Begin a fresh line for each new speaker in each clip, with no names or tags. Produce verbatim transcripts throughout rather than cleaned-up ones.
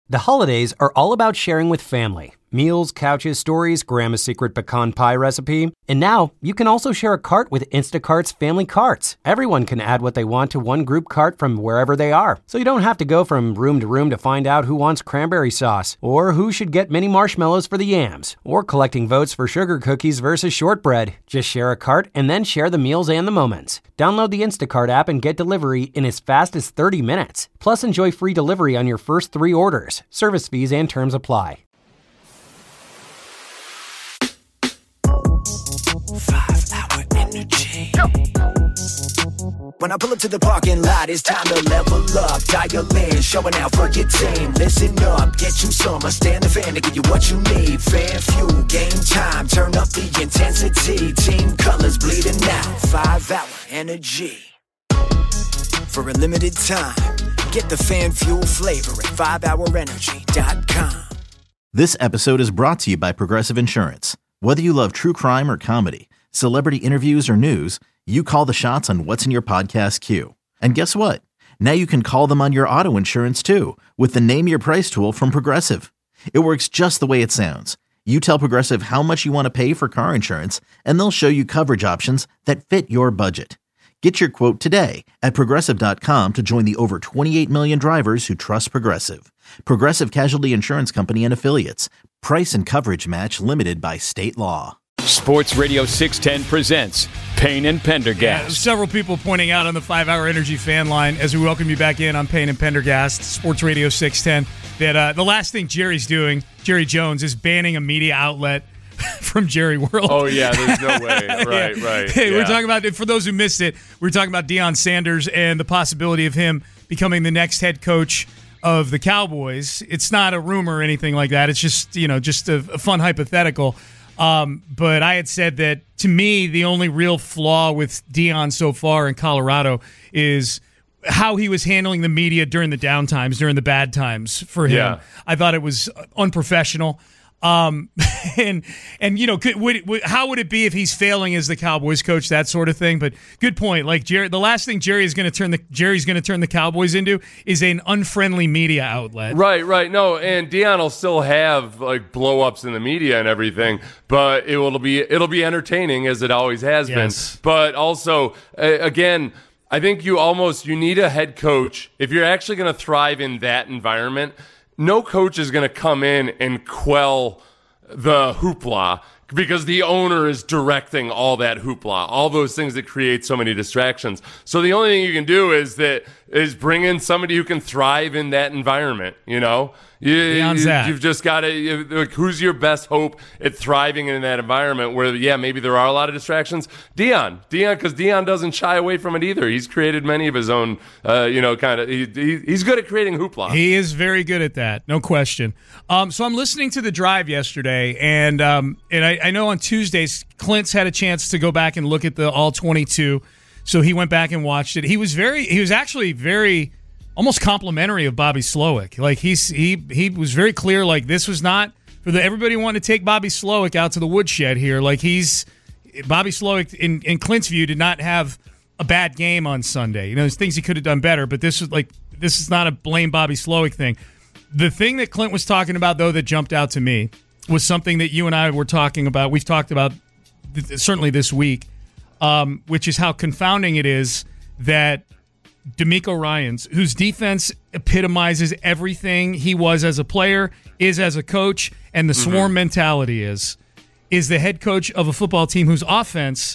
The holidays are all about sharing with family. Meals, couches, stories, Grandma's secret pecan pie recipe. And now, you can also share a cart with Instacart's Family Carts. Everyone can add what they want to one group cart from wherever they are. So you don't have to go from room to room to find out who wants cranberry sauce, or who should get mini marshmallows for the yams, or collecting votes for sugar cookies versus shortbread. Just share a cart and then share the meals and the moments. Download the Instacart app and get delivery in as fast as thirty minutes. Plus, enjoy free delivery on your first three orders. Service fees and terms apply.
Five-hour energy. When I pull up to the parking lot, it's time to level up. Dial in, showing out for your team. Listen up, get you some. I stand the fan to give you what you need. Fan fuel, game time, turn up the intensity. Team colors bleeding out. Five-hour energy. For a limited time, get the fan fuel flavor at five hour energy dot com.
This episode is brought to you by Progressive Insurance. Whether you love true crime or comedy, celebrity interviews or news, you call the shots on what's in your podcast queue. And guess what? Now you can call them on your auto insurance too with the Name Your Price tool from Progressive. It works just the way it sounds. You tell Progressive how much you want to pay for car insurance, and they'll show you coverage options that fit your budget. Get your quote today at Progressive dot com to join the over twenty-eight million drivers who trust Progressive. Progressive Casualty Insurance Company and Affiliates. Price and coverage match limited by state law.
Sports Radio six ten presents Payne and Pendergast.
Yeah, several people pointing out on the five-hour Energy fan line as we welcome you back in on Payne and Pendergast, Sports Radio six ten, that uh, the last thing Jerry's doing, Jerry Jones, is banning a media outlet from Jerry World.
Oh, yeah, there's no way. Right,
yeah.
right.
Hey,
yeah.
we're talking about, for those who missed it, we're talking about Deion Sanders and the possibility of him becoming the next head coach of the Cowboys. It's not a rumor or anything like that. It's just, you know, just a, a fun hypothetical. Um, but I had said that, to me, the only real flaw with Deion so far in Colorado is how he was handling the media during the downtimes, during the bad times for him.
Yeah.
I thought it was unprofessional. Um, and, and, you know, could, would, would, how would it be if he's failing as the Cowboys coach, that sort of thing? But good point. Like Jerry, the last thing Jerry is going to turn the, Jerry's going to turn the Cowboys into is an unfriendly media outlet.
Right, right. No, and Deion will still have like blow ups in the media and everything, but it will be, it'll be entertaining as it always has
Yes.
been. But also, uh, again, I think you almost, you need a head coach. If you're actually going to thrive in that environment, no coach is going to come in and quell the hoopla because the owner is directing all that hoopla, all those things that create so many distractions. So the only thing you can do is that is bring in somebody who can thrive in that environment, you know? You,
Beyond
you,
that.
You've just got to, like, who's your best hope at thriving in that environment where, yeah, maybe there are a lot of distractions? Deion. Deion, because Deion doesn't shy away from it either. He's created many of his own, uh, you know, kind of, he, he, he's good at creating hoopla.
He is very good at that, no question. Um, so I'm listening to The Drive yesterday, and um, and I, I know on Tuesdays, Clint's had a chance to go back and look at the all twenty-two, so he went back and watched it. He was very, he was actually very, almost complimentary of Bobby Slowick. Like he's he he was very clear. Like this was not for the everybody wanted to take Bobby Slowick out to the woodshed here. Like he's Bobby Slowick in, in Clint's view did not have a bad game on Sunday. You know, there's things he could have done better, but this was like this is not a blame Bobby Slowick thing. The thing that Clint was talking about though that jumped out to me was something that you and I were talking about. We've talked about th- certainly this week, um, which is how confounding it is that DeMeco Ryans, whose defense epitomizes everything he was as a player, is as a coach, and the swarm mm-hmm. mentality is, is the head coach of a football team whose offense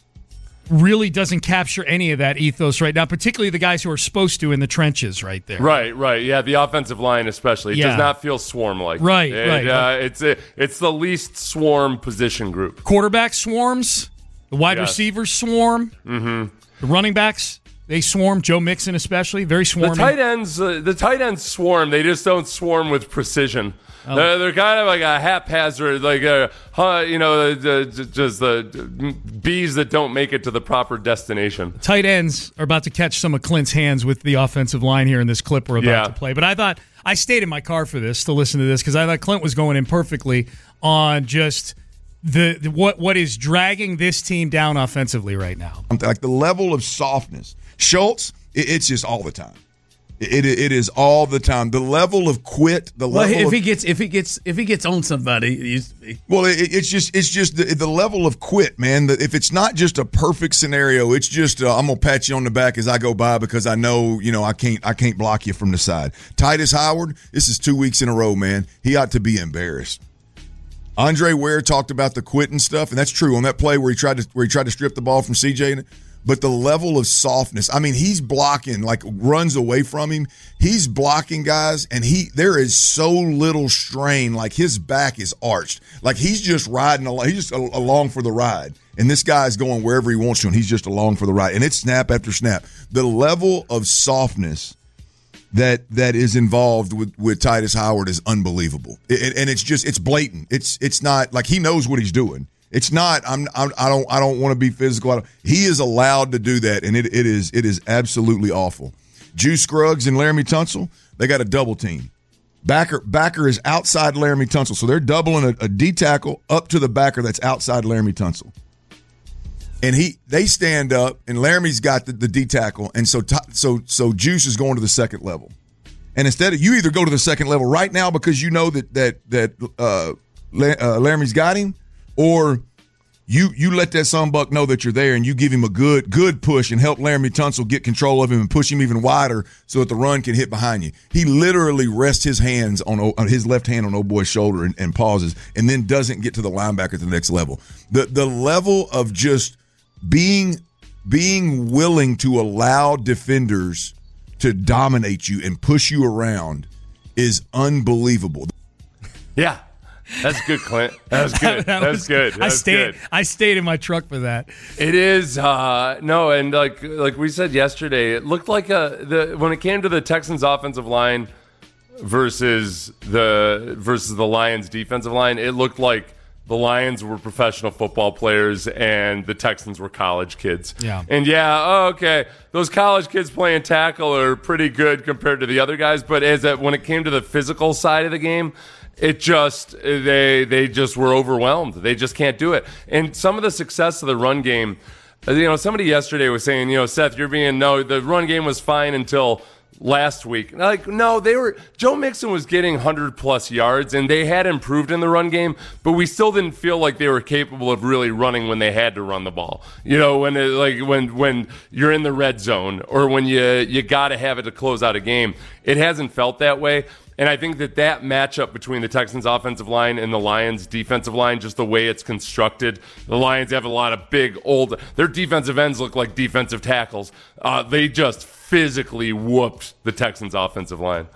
really doesn't capture any of that ethos right now, particularly the guys who are supposed to in the trenches right there.
Right, right. Yeah, the offensive line especially. It
Yeah.
does not feel swarm-like.
Right,
it,
right.
Uh, it's, a, it's the least swarm position group.
Quarterback swarms, the wide
Yes.
receivers swarm,
Mm-hmm.
the running backs, they swarm, Joe Mixon especially, very
The
swarmy.
tight ends, uh, the tight ends swarm. They just don't swarm with precision.
Oh.
They're, they're kind of like a haphazard, like a, uh, you know, the, the, just the bees that don't make it to the proper destination.
Tight ends are about to catch some of Clint's hands with the offensive line here in this clip we're about
Yeah.
to play. But I thought I stayed in my car for this to listen to this because I thought Clint was going in perfectly on just the, the what what is dragging this team down offensively right now.
Like the level of softness. Schultz, it, it's just all the time. It it is all the time. The level of quit, the
well,
level
if
of,
he gets if he gets if he gets on somebody, he's, he,
well, it, it's just it's just the, the level of quit, man. The, if it's not just a perfect scenario, it's just uh, I'm gonna pat you on the back as I go by because I know you know I can't I can't block you from the side. Titus Howard, this is two weeks in a row, man. He ought to be embarrassed. Andre Ware talked about the quitting stuff, and that's true on that play where he tried to where he tried to strip the ball from C J. But the level of softness, I mean, he's blocking, like runs away from him. He's blocking guys, and he there is so little strain, like his back is arched. Like he's just riding along, he's just along for the ride. And this guy's going wherever he wants to, and he's just along for the ride. And it's snap after snap. The level of softness that that is involved with, with Titus Howard is unbelievable. It, and it's just, it's blatant. It's it's not, like he knows what he's doing. It's not. I'm. I'm I don't. I don't want to be physical. I don't, he is allowed to do that, and it, it is. It is absolutely awful. Juice Scruggs and Laramie Tunsil, they got a double team. Backer backer is outside Laramie Tunsil, so they're doubling a, a D tackle up to the backer that's outside Laramie Tunsil. And he they stand up, and Laramie's got the, the D tackle, and so so so Juice is going to the second level. And instead of you either go to the second level right now because you know that that that uh, uh, Laramie's got him. Or you you let that sunbuck know that you're there and you give him a good good push and help Laramie Tunsil get control of him and push him even wider so that the run can hit behind you. He literally rests his hands on, on his left hand on old boy's shoulder and, and pauses and then doesn't get to the linebacker at the next level. The the level of just being being willing to allow defenders to dominate you and push you around is unbelievable.
Yeah. That's good, Clint. That was good.
that
That's
was,
good. That
I
was
stayed.
good.
I stayed in my truck for that.
It is uh, no, and like like we said yesterday, it looked like a the when it came to the Texans' offensive line versus the versus the Lions' defensive line, it looked like the Lions were professional football players and the Texans were college kids.
Yeah.
And yeah, oh, okay, those college kids playing tackle are pretty good compared to the other guys, but as that when it came to the physical side of the game, it just they they just were overwhelmed. They just can't do it. And some of the success of the run game, you know, somebody yesterday was saying, you know, Seth, you're being no, the run game was fine until last week. Like, no, they were Joe Mixon was getting one hundred plus yards and they had improved in the run game, but we still didn't feel like they were capable of really running when they had to run the ball. You know, when it, like when when you're in the red zone or when you you got to have it to close out a game. It hasn't felt that way. And I think that that matchup between the Texans' offensive line and the Lions' defensive line, just the way it's constructed, the Lions have a lot of big, old – their defensive ends look like defensive tackles. Uh, they just physically whooped the Texans' offensive line.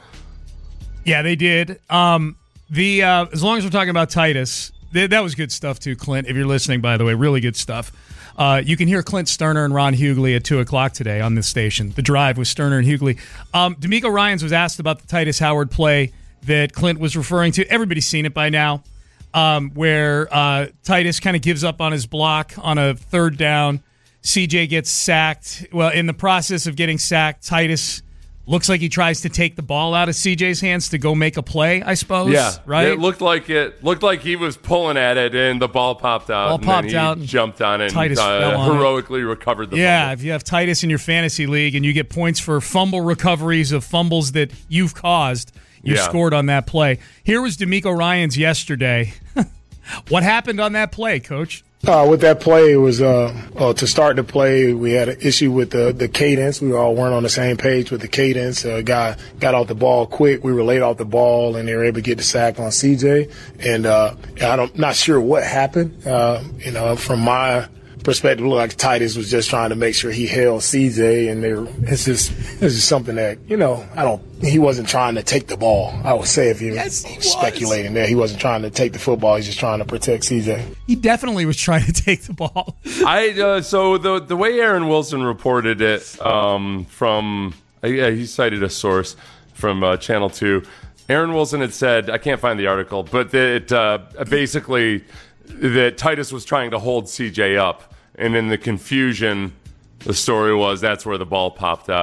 Yeah, they did. Um, the uh, as long as we're talking about Titus, th- that was good stuff too, Clint, if you're listening, by the way. Really good stuff. Uh, you can hear Clint Sterner and Ron Hughley at two o'clock today on this station. The Drive with Sterner and Hughley. Um, D'Amico Ryans was asked about the Titus Howard play that Clint was referring to. Everybody's seen it by now, um, where uh, Titus kind of gives up on his block on a third down. C J gets sacked. Well, in the process of getting sacked, Titus looks like he tries to take the ball out of C J's hands to go make a play, I suppose.
Yeah,
right?
It looked like it looked like he was pulling at it, and the ball popped out.
Ball
and
popped
then he
out and
jumped on it,
Titus
and
fell
uh,
on it.
heroically recovered the
Yeah,
fumble.
if you have Titus in your fantasy league and you get points for fumble recoveries of fumbles that you've caused, you
Yeah.
scored on that play. Here was D'Amico Ryans yesterday. What happened on that play, Coach?
Uh, with that play, it was uh, uh, to start the play. We had an issue with the the cadence. We all weren't on the same page with the cadence. Uh, guy got off the ball quick. We were late off the ball, and they were able to get the sack on C J. And uh, I don't not sure what happened. Uh, you know, from my perspective, it looked like Titus was just trying to make sure he held C J, and they were, it's just it's just something that you know I don't. He wasn't trying to take the ball. I would say if you're
yes, he
speculating there, he wasn't trying to take the football. He's just trying to protect C J.
He definitely was trying to take the ball.
I uh, so the the way Aaron Wilson reported it um, from uh, yeah, he cited a source from uh, Channel Two. Aaron Wilson had said, I can't find the article, but that uh, basically that Titus was trying to hold C J up, and in the confusion, the story was that's where the ball popped out.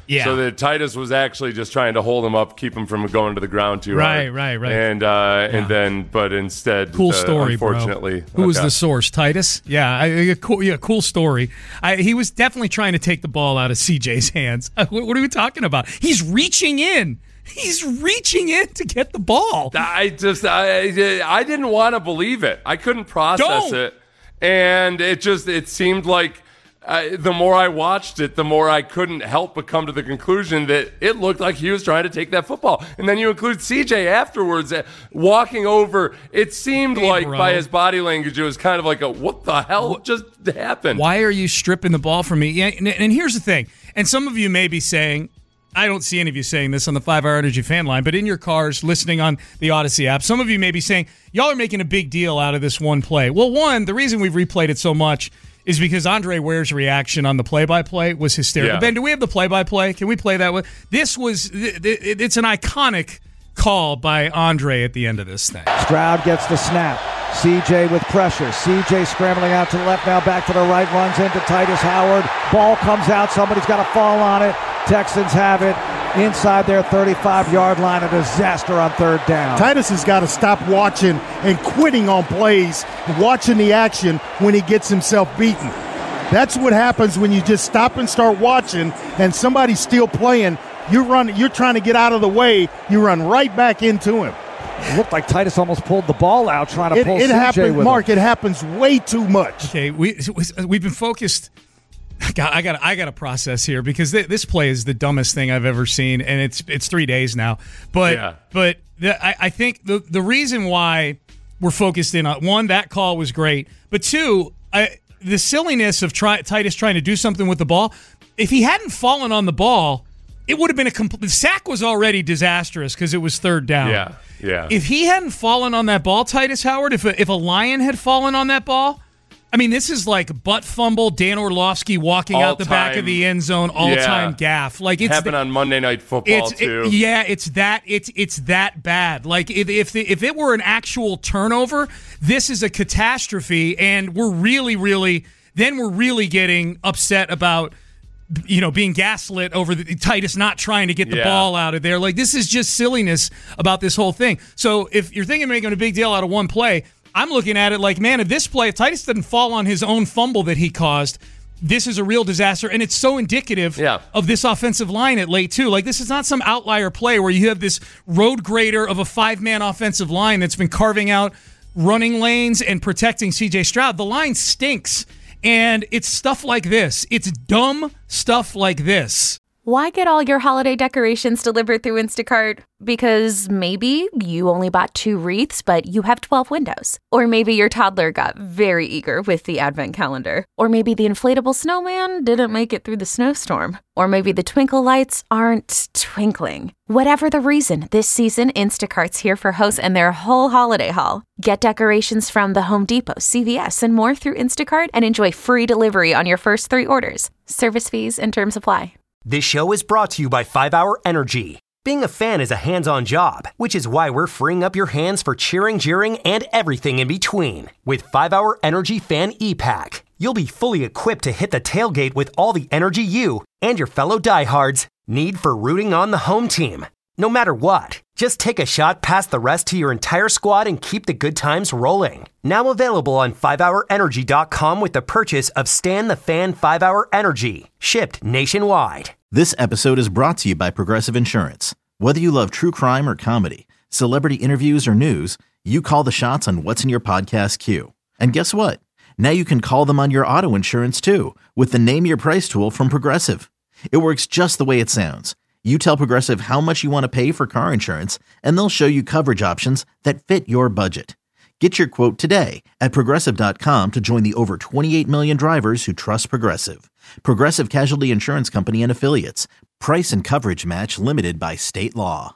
Yeah.
So that Titus was actually just trying to hold him up, keep him from going to the ground too
right,
hard.
Right, right, right.
And uh, yeah. and then, but instead,
cool
uh,
story,
unfortunately,
bro. Who
okay.
was the source? Titus? Yeah, I, a cool, yeah, cool story. I, he was definitely trying to take the ball out of C J's hands. What, what are we talking about? He's reaching in. He's reaching in to get the ball.
I just, I, I didn't want to believe it. I couldn't process
Don't.
it, and it just, it seemed like uh, the more I watched it, the more I couldn't help but come to the conclusion that it looked like he was trying to take that football. And then you include C J afterwards, uh, walking over. It seemed
hey,
like
bro.
by his body language, it was kind of like a, what the hell what? just happened?
Why are you stripping the ball from me? Yeah, and, and here's the thing. And some of you may be saying, I don't see any of you saying this on the five hour Energy fan line, but in your cars, listening on the Odyssey app, some of you may be saying, y'all are making a big deal out of this one play. Well, one, the reason we've replayed it so much is because Andre Ware's reaction on the play-by-play was hysterical.
Yeah.
Ben, do we have the play-by-play? Can we play that one? This was, it's an iconic call by Andre at the end of this thing.
Stroud gets the snap. C J with pressure. C J scrambling out to the left, now back to the right, runs into Titus Howard. Ball comes out. Somebody's got to fall on it. Texans have it inside their thirty-five-yard line. A disaster on third down.
Titus has got to stop watching and quitting on plays, watching the action when he gets himself beaten. That's what happens when you just stop and start watching and somebody's still playing. You run, you're trying to get out of the way. You run right back into him.
It looked like Titus almost pulled the ball out trying to
it,
pull
it
C J
happens,
with
Mark,
him.
it happens way too much.
Okay, we, we've been focused. God, I got I got to process here because th- this play is the dumbest thing I've ever seen, and it's it's three days now. But
yeah.
but the, I, I think the the reason why we're focused in on one, that call was great, but two, I, the silliness of try, Titus trying to do something with the ball. If he hadn't fallen on the ball, it would have been a complete. The sack was already disastrous because it was third down.
Yeah, yeah.
If he hadn't fallen on that ball, Titus Howard, if a, if a Lion had fallen on that ball, I mean, this is like butt fumble, Dan Orlovsky walking
All
out the
time.
back of the end zone, all-time
Yeah.
gaff. Like it's
happened
the,
on Monday Night Football
it's,
too.
It, yeah, it's that it's it's that bad. Like if if, the, if it were an actual turnover, this is a catastrophe, and we're really, really then we're really getting upset about, you know, being gaslit over the Titus not trying to get the
Yeah.
ball out of there. Like, this is just silliness about this whole thing. So if you're thinking of making a big deal out of one play, I'm looking at it like, man, if this play, if Titus didn't fall on his own fumble that he caused, this is a real disaster. And it's so indicative
Yeah.
of this offensive line at late, too. Like, this is not some outlier play where you have this road grader of a five-man offensive line that's been carving out running lanes and protecting C J Stroud. The line stinks. And it's stuff like this. It's dumb stuff like this.
Why get all your holiday decorations delivered through Instacart? Because maybe you only bought two wreaths, but you have twelve windows. Or maybe your toddler got very eager with the advent calendar. Or maybe the inflatable snowman didn't make it through the snowstorm. Or maybe the twinkle lights aren't twinkling. Whatever the reason, this season, Instacart's here for hosts and their whole holiday haul. Get decorations from the Home Depot, C V S, and more through Instacart and enjoy free delivery on your first three orders. Service fees and terms apply.
This show is brought to you by five hour Energy. Being a fan is a hands-on job, which is why we're freeing up your hands for cheering, jeering, and everything in between. With five hour Energy Fan E-Pack, you'll be fully equipped to hit the tailgate with all the energy you and your fellow diehards need for rooting on the home team. No matter what, just take a shot past the rest to your entire squad and keep the good times rolling. Now available on five hour energy dot com with the purchase of Stan the Fan five hour Energy, shipped nationwide.
This episode is brought to you by Progressive Insurance. Whether you love true crime or comedy, celebrity interviews or news, you call the shots on what's in your podcast queue. And guess what? Now you can call them on your auto insurance too with the Name Your Price tool from Progressive. It works just the way it sounds. You tell Progressive how much you want to pay for car insurance, and they'll show you coverage options that fit your budget. Get your quote today at Progressive dot com to join the over twenty-eight million drivers who trust Progressive. Progressive Casualty Insurance Company and Affiliates. Price and coverage match limited by state law.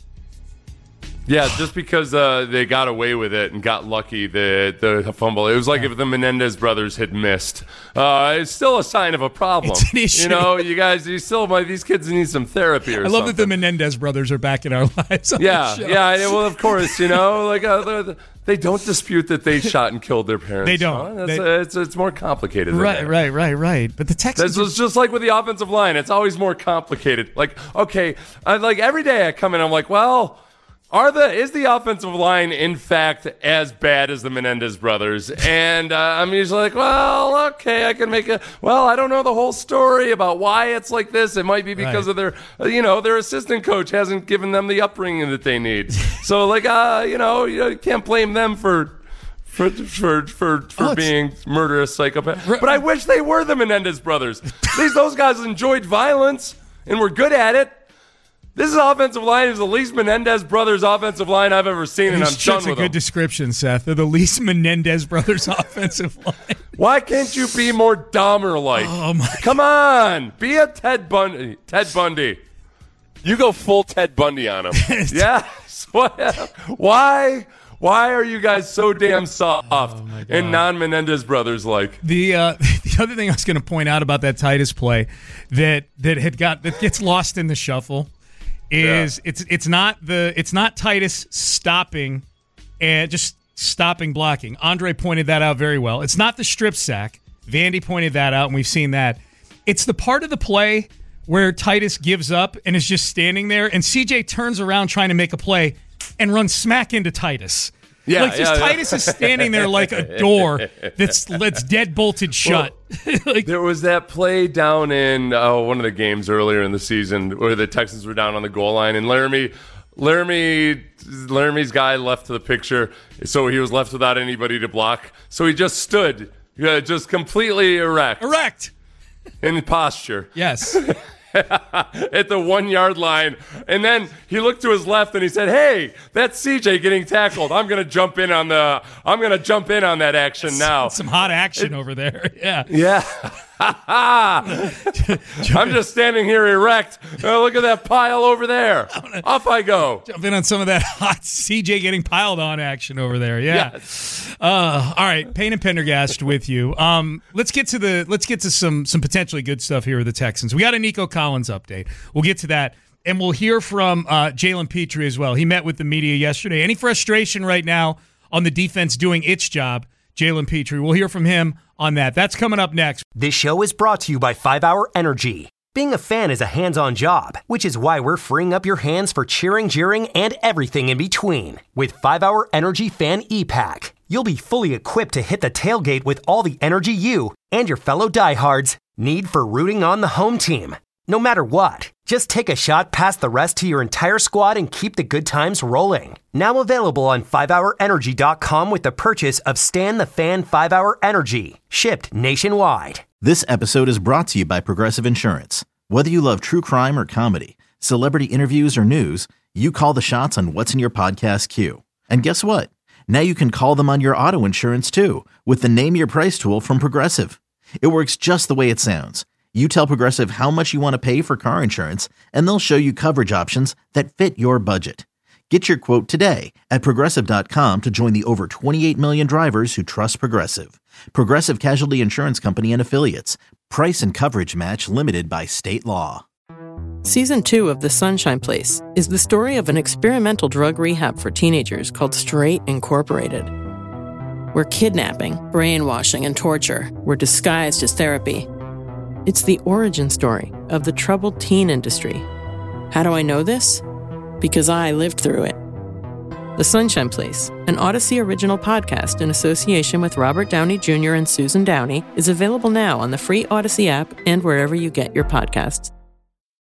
Yeah, just because uh, they got away with it and got lucky, the the fumble. It was like if the Menendez brothers had missed. Uh, it's still a sign of a problem.
It's an issue.
You know, you guys, you still, like, these kids need some therapy or
I love
something.
that the Menendez brothers are back in our lives. on
Yeah,
the show.
yeah. Well, of course, you know, like uh, the, they don't dispute that they shot and killed their parents.
They don't.
Huh?
They,
a, it's, it's more complicated than
right,
that.
right, right, right. But the Texans...
It's just like with the offensive line. It's always more complicated. Like, okay, I, like every day I come in, I'm like, well... Are the is the offensive line in fact as bad as the Menendez brothers? And uh, I'm usually like, well, okay, I can make a. Well, I don't know the whole story about why it's like this. It might be because
right.
of their, uh, you know, their assistant coach hasn't given them the upbringing that they need. So, like, uh, you know, you can't blame them for. For for for, for oh, being murderous psychopaths. But I wish they were the Menendez brothers. These those guys enjoyed violence and were good at it. This is offensive line is the least Menendez brothers offensive line I've ever seen, and I'm
That's
done
a
with
good
them.
description, Seth. They're the least Menendez brothers offensive line.
Why can't you be more Dahmer-like?
Oh my!
Come on, be a Ted Bundy. Ted Bundy. You go full Ted Bundy on him. Yeah. Why? Why are you guys so damn soft
oh
and non-Menendez brothers like?
The uh, the other thing I was going to point out about that Titus play that that had got that gets lost in the shuffle. Is yeah. it's it's not the it's not Titus stopping and just stopping blocking. Andre pointed that out very well. It's not the strip sack. Vandy pointed that out, and we've seen that. It's the part of the play where Titus gives up and is just standing there, and C J turns around trying to make a play and runs smack into Titus.
Yeah,
like just
yeah,
Titus
yeah.
is standing there like a door that's that's dead bolted shut.
Well, like, there was that play down in uh, one of the games earlier in the season where the Texans were down on the goal line, and Laramie, Laramie, Laramie's guy left to the picture, so he was left without anybody to block. So he just stood, uh, just completely erect,
erect
in posture.
Yes.
At the one yard line, and then he looked to his left and he said, "Hey, that's C J getting tackled. I'm gonna jump in on the. I'm gonna jump in on that action
that's,
now.
Some hot action it, over there. Yeah,
yeah. I'm just standing here erect. Oh, look at that pile over there. Wanna, Off I go.
Jump in on some of that hot C J getting piled on action over there. Yeah.
Yes.
Uh, all right, Payne and Pendergast with you. Um, let's get to the let's get to some some potentially good stuff here with the Texans. We got a Nico Collins update. We'll get to that, and we'll hear from uh, Jalen Petrie as well. He met with the media yesterday. Any frustration right now on the defense doing its job? Jalen Petrie. We'll hear from him on that. That's coming up next.
This show is brought to you by five hour Energy. Being a fan is a hands-on job, which is why we're freeing up your hands for cheering, jeering, and everything in between. With five hour Energy Fan E-Pack, you'll be fully equipped to hit the tailgate with all the energy you and your fellow diehards need for rooting on the home team. No matter what, just take a shot past the rest to your entire squad and keep the good times rolling. Now available on five hour energy dot com with the purchase of Stan the Fan five hour Energy, shipped nationwide.
This episode is brought to you by Progressive Insurance. Whether you love true crime or comedy, celebrity interviews or news, you call the shots on what's in your podcast queue. And guess what? Now you can call them on your auto insurance too with the Name Your Price tool from Progressive. It works just the way it sounds. You tell Progressive how much you want to pay for car insurance, and they'll show you coverage options that fit your budget. Get your quote today at Progressive dot com to join the over twenty-eight million drivers who trust Progressive. Progressive Casualty Insurance Company and Affiliates. Price and coverage match limited by state law.
Season two of The Sunshine Place is the story of an experimental drug rehab for teenagers called Straight Incorporated, where kidnapping, brainwashing, and torture were disguised as therapy. It's the origin story of the troubled teen industry. How do I know this? Because I lived through it. The Sunshine Place, an Odyssey original podcast in association with Robert Downey Junior and Susan Downey, is available now on the free Odyssey app and wherever you get your podcasts.